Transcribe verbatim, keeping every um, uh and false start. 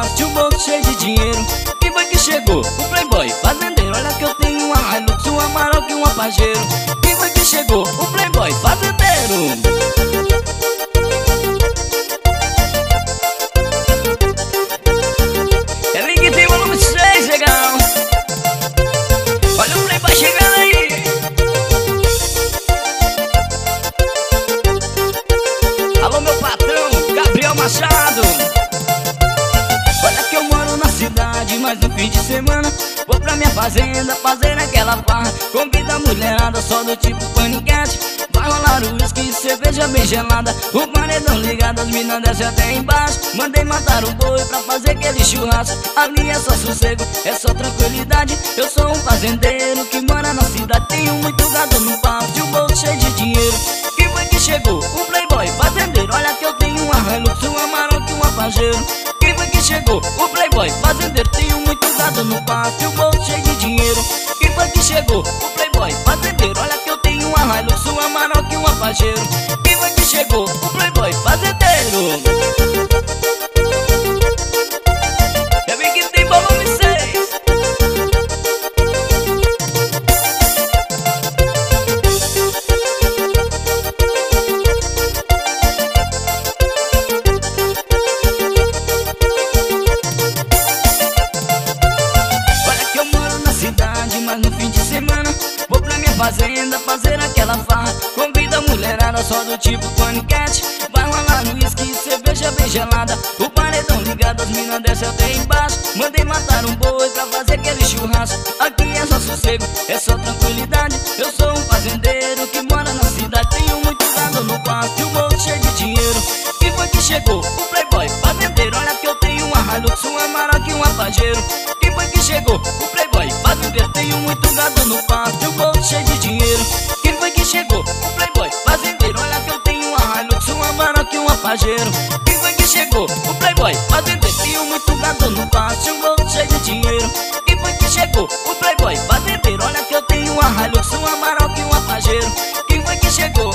pasto, o bolso cheio de dinheiro. Quem foi que chegou? O playboy fazendeiro. Olha que eu tenho uma Hilux, um Amarok e um Pajero. Quem foi que chegou? O playboy fazendeiro. É link tem volume seis, legal. Olha o playboy chegando aí. Alô meu patrão, Gabriel Machado. Olha que eu moro na cidade, mas no fim de semana vou pra minha fazenda fazer aquela farra. Convida a mulherada só do tipo paniquete. Vai rolar o uísque e cerveja bem gelada. O paredão ligado, as minas descem até embaixo. Mandei matar um boi pra fazer aquele churrasco. Ali é só sossego, é só tranquilidade. Eu sou um fazendeiro que mora na cidade. Tenho muito gado no pasto e o bolso cheio de dinheiro. Quem foi que chegou? O playboy fazendeiro. Olha que eu tenho uma Hilux, um Amarok e um Pajero. Quem foi que chegou? O playboy fazendeiro. Tenho muito gado no pasto e o bolso cheio de dinheiro. Quem foi que chegou? O playboy fazendeiro. Olha que eu tenho uma Hilux, um Amarok e um Pajero. Quem foi que chegou? O playboy fazendeiro. Eu vi que tem volume seis. Mas no fim de semana vou pra minha fazenda fazer aquela farra. Convida a mulherada só do tipo paniquete. Vai rolar no uísque e cerveja bem gelada. O paredão ligado, as minas descem até embaixo. Mandei matar um boi pra fazer aquele churrasco. Aqui é só sossego, é só tranquilidade. Eu sou um fazendeiro que mora na cidade. Tenho muito gado no pasto e o bolso cheio de dinheiro. Quem foi que chegou? O playboy fazendeiro. Olha que eu tenho uma Hilux, um Amarok e um Pajero. Quem foi que chegou? O playboy fazendeiro. Tenho muito gado no pasto e o bolso cheio de dinheiro. Quem foi que chegou? O playboy fazendeiro. Olha que eu tenho uma Hilux, um Amarok e um Pajero. Quem foi que chegou? O playboy fazendeiro. Tenho muito gado no pasto e o bolso cheio de dinheiro. Quem foi que chegou? O playboy fazendeiro. Olha que eu tenho uma Hilux, um Amarok e um Pajero. Quem foi que chegou?